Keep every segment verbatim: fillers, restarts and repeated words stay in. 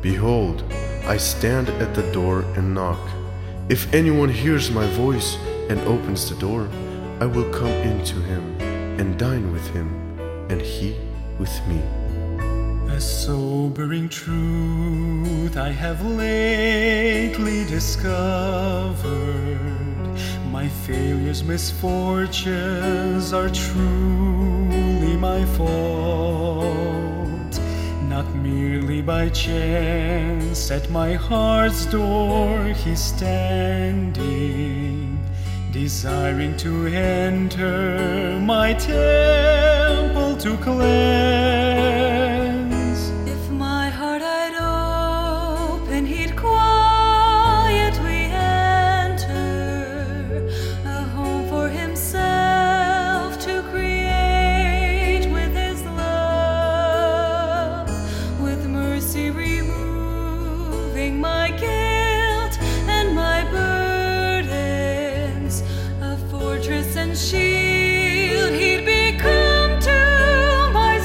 Behold, I stand at the door and knock. If anyone hears my voice and opens the door, I will come into him and dine with him, and he with me. A sobering truth I have lately discovered. My failures, misfortunes are truly my fault. Not merely by chance at my heart's door he's standing, desiring to enter my temple to cleanse. If my heart I'd open, he'd quietly enter, a home for himself to create with his love, with mercy removing my guilt and my burdens, a fortress and shield he'd become to my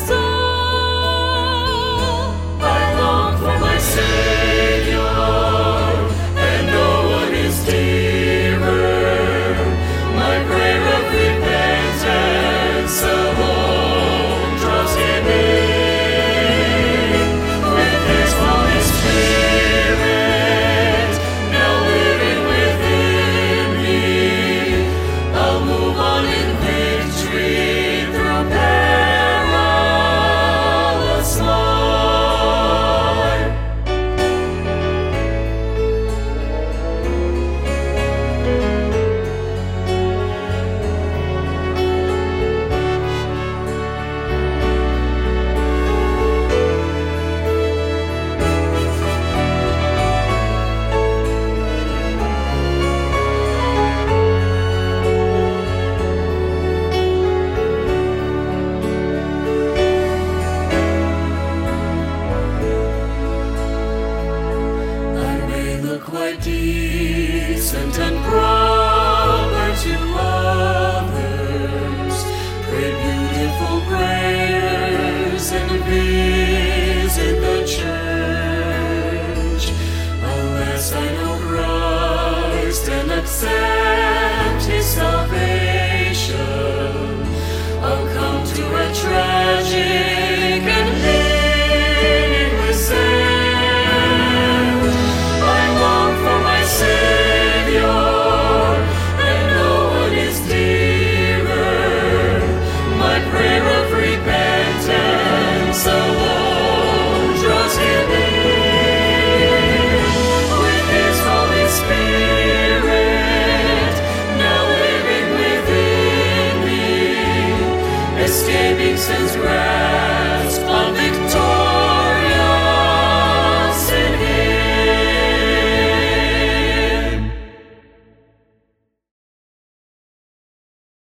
soul. I long for my Savior, and no one is dearer. My prayer of repentance alone draws him in. With his Holy Spirit now living within me, I'll move on in victory through perilous life. I may look quite decent and proper to others, pray beautiful prayers and visit the church. Unless I know Christ and accept his salvation, I'll come to a tragic and meaningless end. I long for my Savior, and no one is dearer. My prayer of repentance alone draws him in. With his Holy Spirit now living within me, escaping sin's wrath.